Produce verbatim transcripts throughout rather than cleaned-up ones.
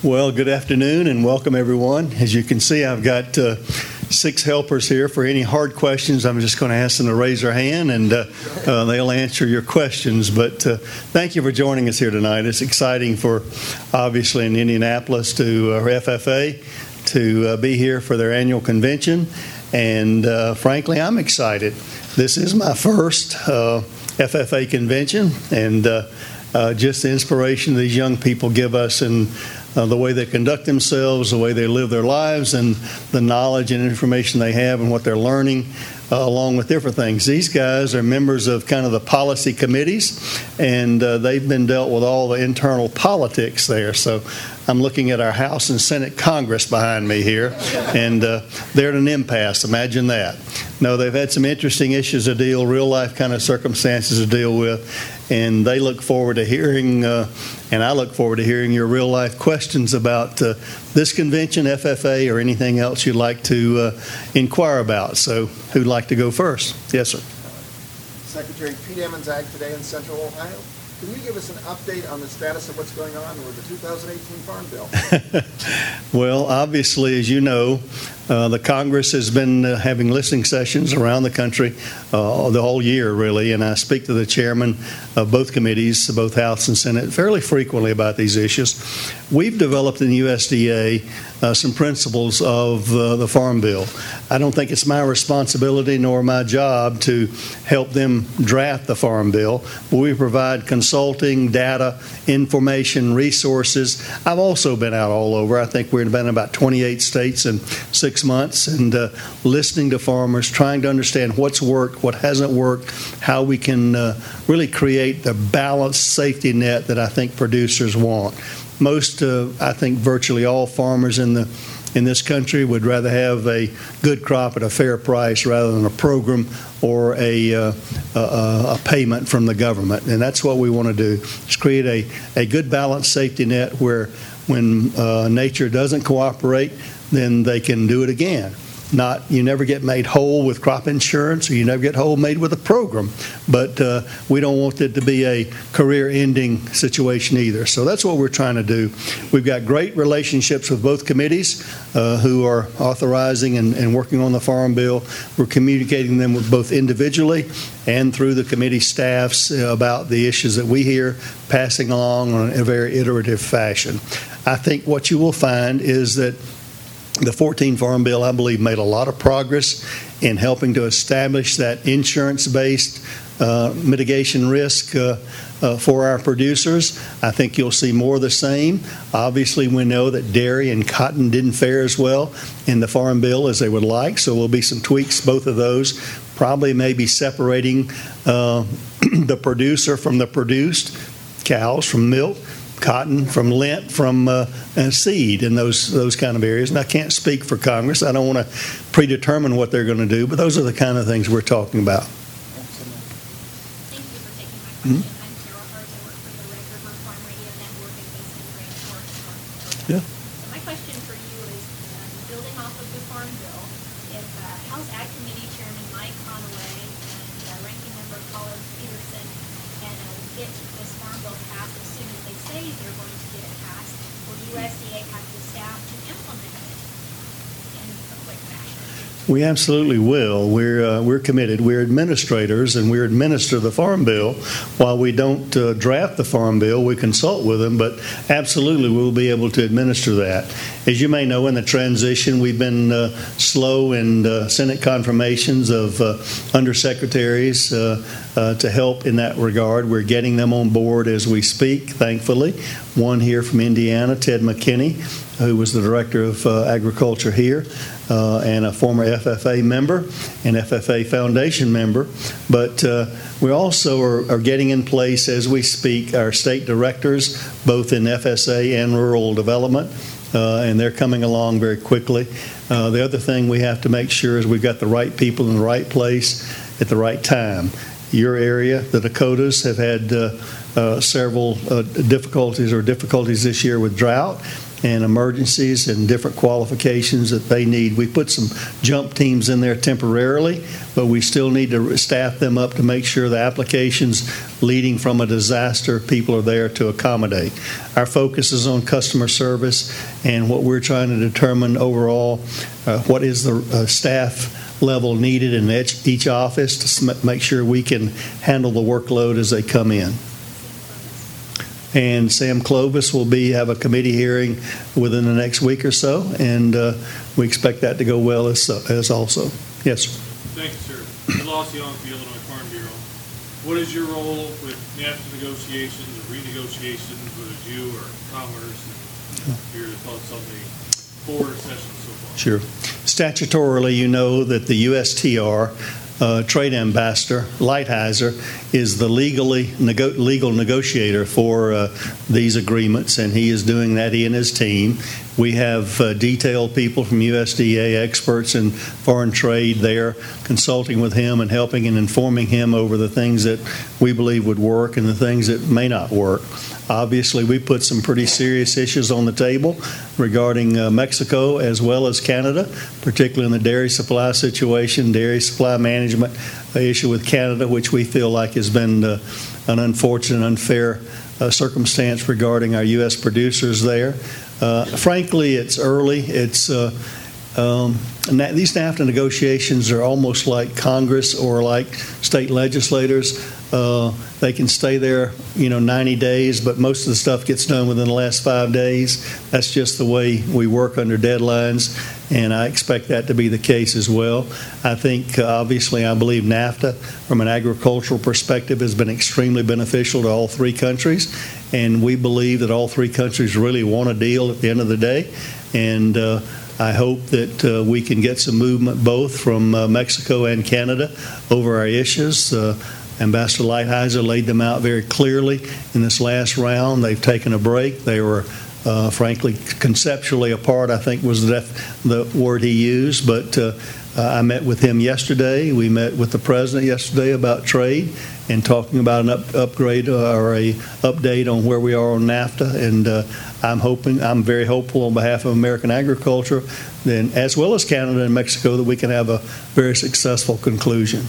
Well, good afternoon and welcome everyone. As you can see, I've got uh, six helpers here. For any hard questions, I'm just going to ask them to raise their hand and uh, uh, they'll answer your questions. But uh, thank you for joining us here tonight. It's exciting for, obviously, in Indianapolis to uh, F F A to uh, be here for their annual convention. And uh, frankly, I'm excited. This is my first uh, F F A convention, and uh, uh, just the inspiration these young people give us and Uh, the way they conduct themselves, the way they live their lives, and the knowledge and information they have and what they're learning, uh, along with different things. These guys are members of kind of the policy committees, and uh, they've been dealt with all the internal politics there. So I'm looking at our House and Senate Congress behind me here, and uh, they're at an impasse. Imagine that. No, they've had some interesting issues to deal, real-life kind of circumstances to deal with, and they look forward to hearing, uh, and I look forward to hearing your real-life questions about uh, this convention, F F A, or anything else you'd like to uh, inquire about. So who'd like to go first? Yes, sir. Secretary Pete Emmons-Ag today in Central Ohio. Can you give us an update on the status of what's going on with the two thousand eighteen Farm Bill? Well, obviously, as you know, uh, the Congress has been uh, having listening sessions around the country uh, the whole year, really, and I speak to the chairman of both committees, both House and Senate, fairly frequently about these issues. We've developed in the U S D A uh, some principles of uh, the Farm Bill. I don't think it's my responsibility nor my job to help them draft the Farm Bill, but we provide consulting, data, information, resources. I've also been out all over. I think we've been in about twenty-eight states in six months and uh, listening to farmers, trying to understand what's worked, what hasn't worked, how we can uh, really create the balanced safety net that I think producers want. Most, uh, I think virtually all farmers in the in this country would rather have a good crop at a fair price rather than a program or a, uh, a, a payment from the government. And that's what we want to do, is create a, a good balanced safety net where when uh, nature doesn't cooperate, then they can do it again. Not, you never get made whole with crop insurance, or you never get whole made with a program. But uh, we don't want it to be a career-ending situation either. So that's what we're trying to do. We've got great relationships with both committees uh, who are authorizing and, and working on the Farm Bill. We're communicating them with both individually and through the committee staffs about the issues that we hear, passing along in a very iterative fashion. I think what you will find is that the fourteenth Farm Bill, I believe, made a lot of progress in helping to establish that insurance-based uh, mitigation risk uh, uh, for our producers. I think you'll see more of the same. Obviously, we know that dairy and cotton didn't fare as well in the Farm Bill as they would like, so there'll be some tweaks, both of those. Probably maybe separating uh, the producer from the produced, cows from milk, cotton from lint from uh, seed in those those kind of areas. And I can't speak for Congress. I don't want to predetermine what they're going to do, but those are the kind of things we're talking about. Thank you for taking my question. Mm-hmm. I'm Carol Hart. I work for the Red River Farm Radio Network and based in Grand Forks, North Dakota. Yeah. So my question for you is, um, building off of the Farm Bill, if uh, House Ag Committee Chairman Mike Conaway and uh, Ranking Member Colin Peterson can uh, get this Farm Bill passed as soon as they say they're going to get it passed, will U S D A have the staff to implement it in a quick fashion? We absolutely will. We're uh, we're committed. We're administrators, and we administer the Farm Bill. While we don't uh, draft the Farm Bill, we consult with them, but absolutely we'll be able to administer that. As you may know, in the transition, we've been uh, slow in uh, Senate confirmations of uh, undersecretaries uh, uh, to help in that regard. We're getting them on board as we speak, thankfully. One here from Indiana, Ted McKinney, who was the director of uh, agriculture here, uh, and a former F F A member and F F A Foundation member. But uh, we also are, are getting in place as we speak our state directors, both in F S A and rural development, uh, and they're coming along very quickly. Uh, the other thing we have to make sure is we've got the right people in the right place at the right time. Your area, the Dakotas, have had uh, uh, several uh, difficulties or difficulties this year with drought. and emergencies and different qualifications that they need. We put some jump teams in there temporarily, but we still need to staff them up to make sure the applications leading from a disaster, people are there to accommodate. Our focus is on customer service and what we're trying to determine overall, uh, what is the uh, staff level needed in each, each office to make sure we can handle the workload as they come in. And Sam Clovis will be have a committee hearing within the next week or so, and uh, we expect that to go well as, as also. Yes, sir. Thank you, sir. Ed Lossiong, the Illinois Farm Bureau. What is your role with NAFTA negotiations or renegotiations, whether it's you or Commerce, and your thoughts on the four sessions so far? Sure. Statutorily, you know that the U S T R uh, trade ambassador, Lighthizer, is the legally nego- legal negotiator for uh, these agreements, and he is doing that, he and his team. We have uh, detailed people from U S D A, experts in foreign trade there, consulting with him and helping and informing him over the things that we believe would work and the things that may not work. Obviously, we put some pretty serious issues on the table regarding uh, Mexico as well as Canada, particularly in the dairy supply situation, dairy supply management uh, issue with Canada, which we feel like has been uh, an unfortunate, unfair uh, circumstance regarding our U S producers there. Uh, frankly, it's early. It's uh, um, these NAFTA negotiations are almost like Congress or like state legislators. Uh, they can stay there, you know, ninety days, but most of the stuff gets done within the last five days. That's just the way we work under deadlines, and I expect that to be the case as well. I think, uh, obviously, I believe NAFTA, from an agricultural perspective, has been extremely beneficial to all three countries, and we believe that all three countries really want a deal at the end of the day, and uh, I hope that uh, we can get some movement both from uh, Mexico and Canada over our issues. Uh, Ambassador Lighthizer laid them out very clearly in this last round. They've taken a break. They were, uh, frankly, conceptually apart, I think was the, def- the word he used. But uh, uh, I met with him yesterday. We met with the President yesterday about trade and talking about an up- upgrade uh, or a update on where we are on NAFTA. And uh, I'm hoping, I'm very hopeful on behalf of American agriculture, then, as well as Canada and Mexico, that we can have a very successful conclusion.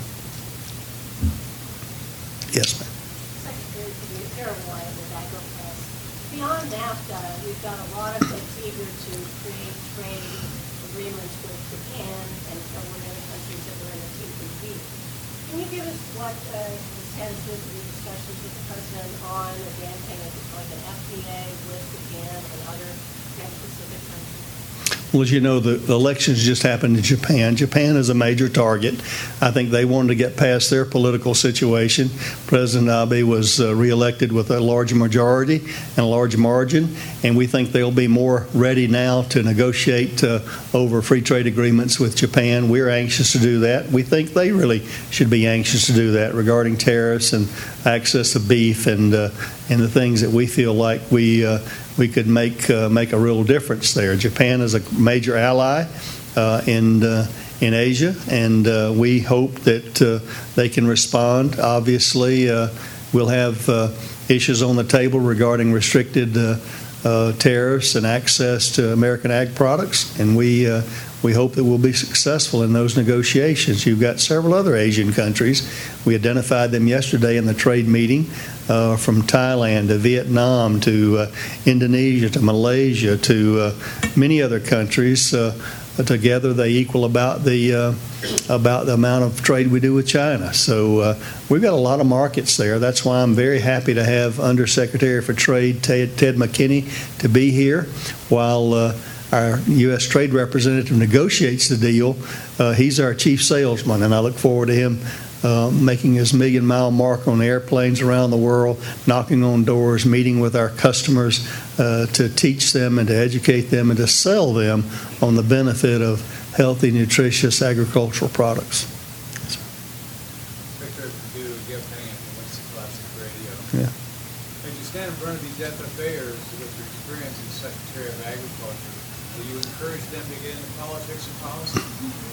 Yes, ma'am. Secretary for the Apparel Line with AgriPress. Beyond NAFTA, we've got a lot of folks eager to create trade agreements with Japan and several other countries that are in the T P P. Can you give us what uh, the sense is of your discussions with the President on advancing like an F T A with Japan and other Trans-Pacific countries? Well, as you know, the, the elections just happened in Japan. Japan is a major target. I think they wanted to get past their political situation. President Abe was uh, reelected with a large majority and a large margin, and we think they'll be more ready now to negotiate uh, over free trade agreements with Japan. We're anxious to do that. We think they really should be anxious to do that regarding tariffs and access to beef and uh, and the things that we feel like we uh, we could make uh, make a real difference there. Japan is a major ally uh, in uh, in Asia, and uh, we hope that uh, they can respond. Obviously, uh, we'll have uh, issues on the table regarding restricted uh, uh, tariffs and access to American ag products, and we uh, we hope that we'll be successful in those negotiations. You've got several other Asian countries. We identified them yesterday in the trade meeting, uh, from Thailand to Vietnam to uh, Indonesia to Malaysia to uh, many other countries. Uh, together, they equal about the uh, about the amount of trade we do with China. So uh, we've got a lot of markets there. That's why I'm very happy to have Undersecretary for Trade Ted, Ted McKinney to be here while uh, our U S Trade Representative negotiates the deal. Uh, he's our chief salesman, and I look forward to him uh, making his million-mile mark on airplanes around the world, knocking on doors, meeting with our customers uh, to teach them and to educate them and to sell them on the benefit of healthy, nutritious agricultural products. Secretary Perdue, Jeff Hand from Winston Classic Radio. Yeah. As you stand in front of these F F A'ers with your experience as Secretary of Agriculture, will you encourage them to get into politics and policy?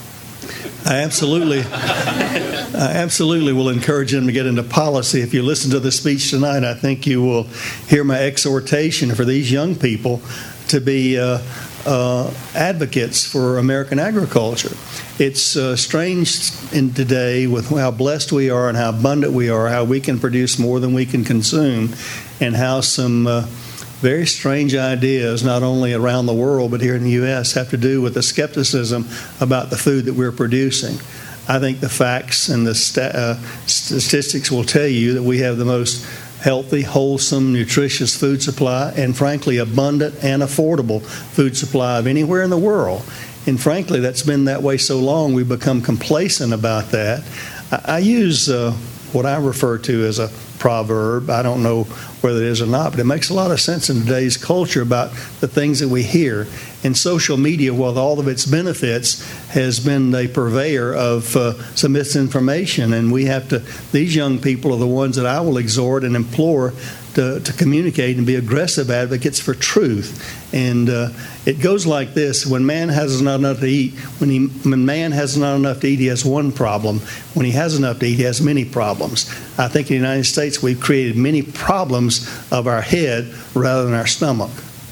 I absolutely, I absolutely will encourage them to get into policy. If you listen to the speech tonight, I think you will hear my exhortation for these young people to be uh, uh, advocates for American agriculture. It's uh, strange in today with how blessed we are and how abundant we are, how we can produce more than we can consume, and how some uh, very strange ideas, not only around the world but here in the U S, have to do with the skepticism about the food that we're producing. I think the facts and the sta- uh, statistics will tell you that we have the most healthy, wholesome, nutritious food supply, and frankly, abundant and affordable food supply of anywhere in the world. And frankly, that's been that way so long, we've become complacent about that. I, I use uh, what I refer to as a proverb. I don't know whether it is or not, but it makes a lot of sense in today's culture about the things that we hear. And social media, with all of its benefits, has been a purveyor of uh, some misinformation. And we have to, these young people are the ones that I will exhort and implore to, to communicate and be aggressive advocates for truth. And uh, it goes like this: when man has not enough to eat, when, he, when man has not enough to eat, he has one problem. When he has enough to eat, he has many problems. I think in the United States we've created many problems of our head rather than our stomach.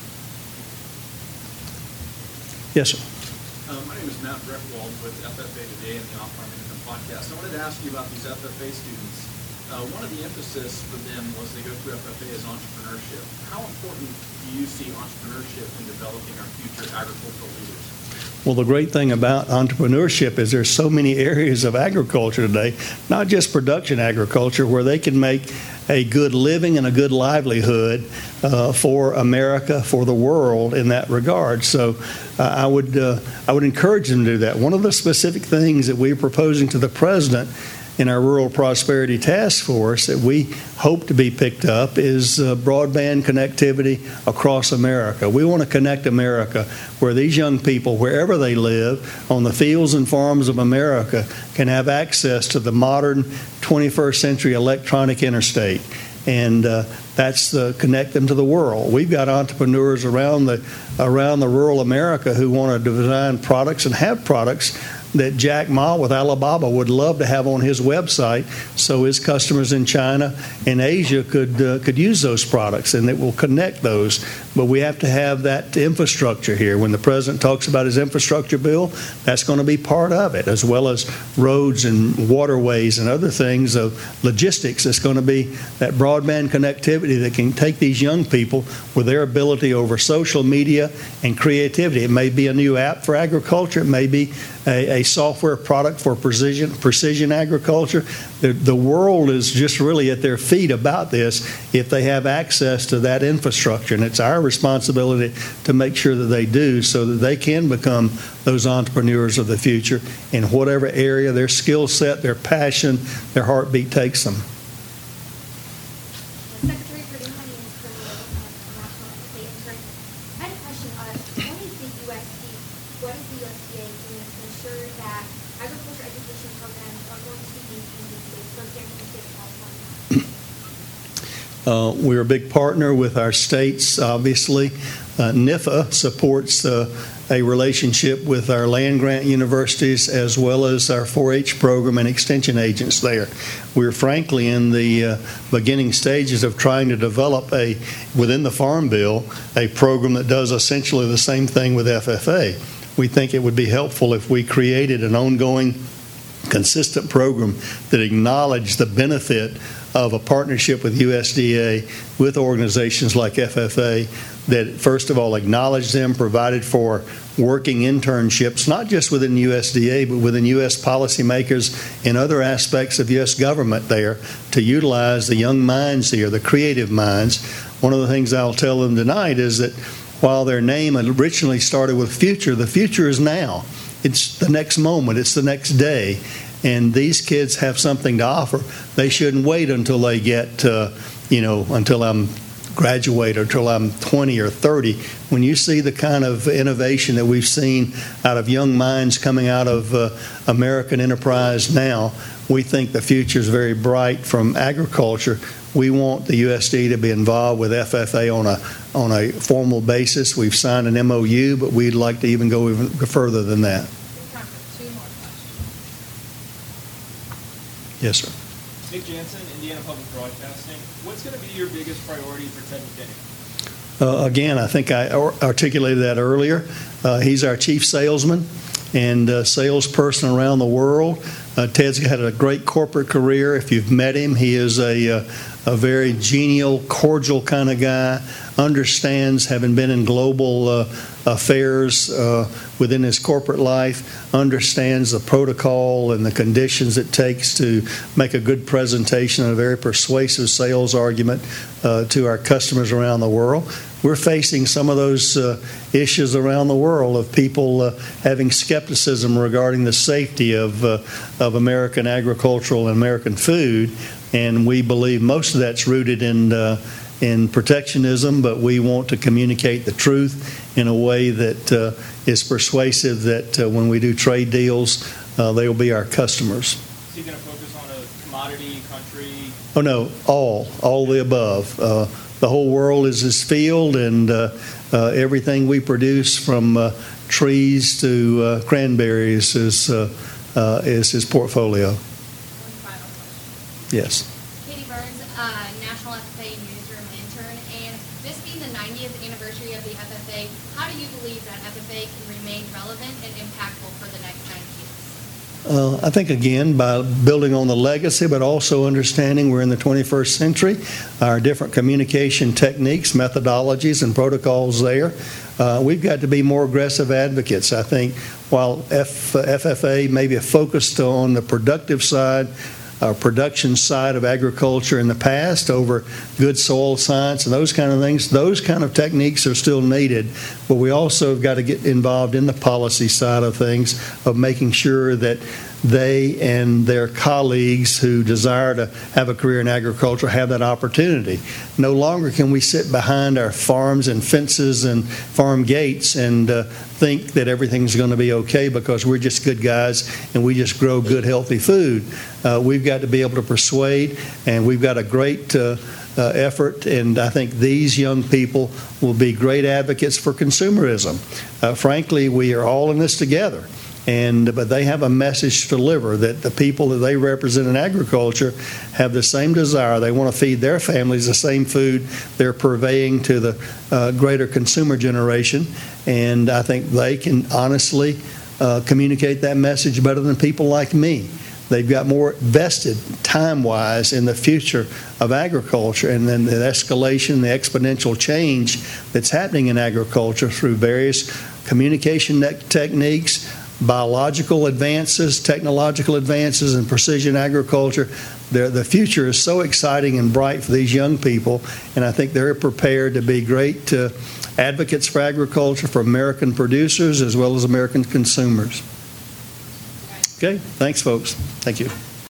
Yes, sir. Uh, my name is Matt Breckwald with F F A Today and the Off-Farm Income Podcast. I wanted to ask you about these F F A students. Uh, one of the emphasis for them was they go through F F A is entrepreneurship. How important do you see entrepreneurship in developing our future agricultural leaders? Well, the great thing about entrepreneurship is there's so many areas of agriculture today, not just production agriculture, where they can make a good living and a good livelihood uh, for America, for the world in that regard. So uh, I would uh, I would encourage them to do that. One of the specific things that we're proposing to the President in our Rural Prosperity Task Force that we hope to be picked up is uh, broadband connectivity across America. We want to connect America where these young people, wherever they live, on the fields and farms of America, can have access to the modern twenty-first century electronic interstate. And uh, that's the connect them to the world. We've got entrepreneurs around the around the rural America who want to design products and have products that Jack Ma with Alibaba would love to have on his website, so his customers in China and Asia could uh, could use those products, and it will connect those. But we have to have that infrastructure here. When the President talks about his infrastructure bill, that's going to be part of it, as well as roads and waterways and other things of logistics. It's going to be that broadband connectivity that can take these young people with their ability over social media and creativity. It may be a new app for agriculture. It may be a, a software product for precision precision agriculture. The, the world is just really at their feet about this if they have access to that infrastructure. And it's our responsibility to make sure that they do, so that they can become those entrepreneurs of the future in whatever area their skill set, their passion, their heartbeat takes them. Secretary for the Honey and Criminal National State Insurance. I had a question on what is the U S D, what is the U S D A doing to ensure that agriculture education programs are going to be maintained in states, for example, the state of California? Uh, we're a big partner with our states, obviously. Uh, N I F A supports uh, a relationship with our land-grant universities as well as our four H program and extension agents there. We're frankly in the uh, beginning stages of trying to develop a, within the Farm Bill, a program that does essentially the same thing with F F A. We think it would be helpful if we created an ongoing, consistent program that acknowledged the benefit of a partnership with U S D A, with organizations like F F A, that first of all acknowledged them, provided for working internships, not just within U S D A, but within U S policymakers in other aspects of U S government there, to utilize the young minds here, the creative minds. One of the things I'll tell them tonight is that while their name originally started with future, the future is now. It's the next moment. It's the next day. And these kids have something to offer. They shouldn't wait until they get, uh, you know, until I'm graduate or until I'm twenty or thirty. When you see the kind of innovation that we've seen out of young minds coming out of uh, American enterprise now, we think the future is very bright from agriculture. We want the U S D A to be involved with F F A on a on a formal basis. We've signed an M O U, but we'd like to even go even further than that. Time for two more questions. Yes, sir. Nick Jansen, Indiana Public Broadcasting. What's going to be your biggest priority for Ted McKinney? Uh, Again, I think I ar- articulated that earlier. Uh, He's our chief salesman and uh, salesperson around the world. Uh, Ted's had a great corporate career. If you've met him, he is a, uh, a very genial, cordial kind of guy, understands, having been in global uh, affairs uh, within his corporate life, understands the protocol and the conditions it takes to make a good presentation and a very persuasive sales argument uh, to our customers around the world. We're facing some of those uh, issues around the world of people uh, having skepticism regarding the safety of uh, of American agricultural and American food, and we believe most of that's rooted in uh, in protectionism. But we want to communicate the truth in a way that uh, is persuasive. That uh, when we do trade deals, uh, they will be our customers. Is he going to focus on a commodity, country? Oh no, all all the above. Uh, The whole world is his field, and uh, uh, everything we produce, from uh, trees to uh, cranberries, is uh, uh, is his portfolio. One final question. Yes. Katie Burns, uh, National F F A newsroom intern, and this being the ninetieth anniversary of the F F A, how do you believe that F F A can remain relevant and impactful for the next ninety years? Uh, I think, again, by building on the legacy, but also understanding we're in the twenty-first century, our different communication techniques, methodologies, and protocols there. Uh, we've got to be more aggressive advocates. I think while F- FFA may be focused on the productive side, uh, production side of agriculture in the past over good soil science and those kind of things, those kind of techniques are still needed. But we also have got to get involved in the policy side of things, of making sure that they and their colleagues who desire to have a career in agriculture have that opportunity. No longer can we sit behind our farms and fences and farm gates and uh, think that everything's going to be okay because we're just good guys and we just grow good, healthy food. Uh, we've got to be able to persuade, and we've got a great uh, uh, effort, and I think these young people will be great advocates for consumerism. Uh, frankly, we are all in this together. And but they have a message to deliver, that the people that they represent in agriculture have the same desire. They want to feed their families the same food they're purveying to the uh, greater consumer generation. And I think they can honestly uh, communicate that message better than people like me. They've got more vested time-wise in the future of agriculture, and then the escalation, the exponential change that's happening in agriculture through various communication techniques, biological advances, technological advances, and precision agriculture. The, the future is so exciting and bright for these young people, and I think they're prepared to be great uh, advocates for agriculture, for American producers as well as American consumers. Okay, thanks, folks. Thank you.